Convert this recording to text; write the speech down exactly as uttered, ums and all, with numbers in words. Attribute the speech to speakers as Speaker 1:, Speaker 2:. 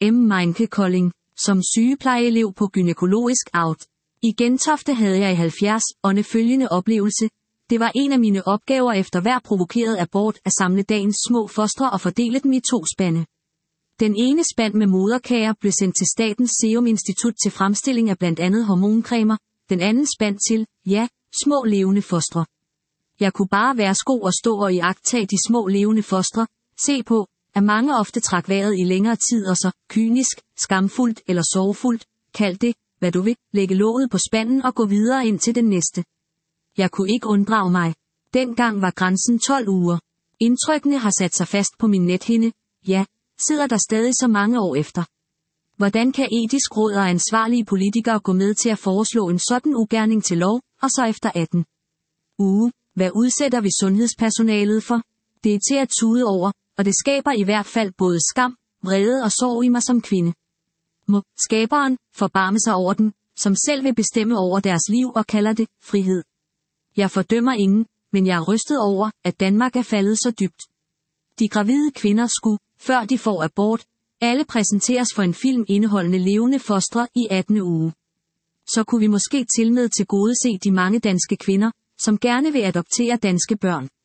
Speaker 1: M. Meinke Kolding, som sygeplejeelev på gynækologisk out. I Gentofte havde jeg i halvfjerdserne følgende oplevelse. Det var en af mine opgaver efter hver provokeret abort at samle dagens små fostre og fordele dem i to spande. Den ene spand med moderkager blev sendt til Statens Serum Institut til fremstilling af blandt andet hormoncremer, den anden spand til, ja, små levende fostre. Jeg kunne bare være sko og stå og iagttage de små levende fostre, se på, at mange ofte trak vejret i længere tid og så, kynisk, skamfuldt eller sorgfuldt, kald det, hvad du vil, lægge låget på spanden og gå videre ind til den næste. Jeg kunne ikke unddrage mig. Dengang var grænsen tolv uger. Indtrykkene har sat sig fast på min nethinde, ja, sidder der stadig så mange år efter. Hvordan kan etisk råd og ansvarlige politikere gå med til at foreslå en sådan ugerning til lov, og så efter atten uge? Hvad udsætter vi sundhedspersonalet for? Det er til at tude over, og det skaber i hvert fald både skam, vrede og sorg i mig som kvinde. Må skaberen forbarme sig over dem, som selv vil bestemme over deres liv og kalder det frihed. Jeg fordømmer ingen, men jeg er rystet over, at Danmark er faldet så dybt. De gravide kvinder skulle, før de får abort, alle præsenteres for en film indeholdende levende fostre i attende uge. Så kunne vi måske tilmed til gode se de mange danske kvinder, som gerne vil adoptere danske børn.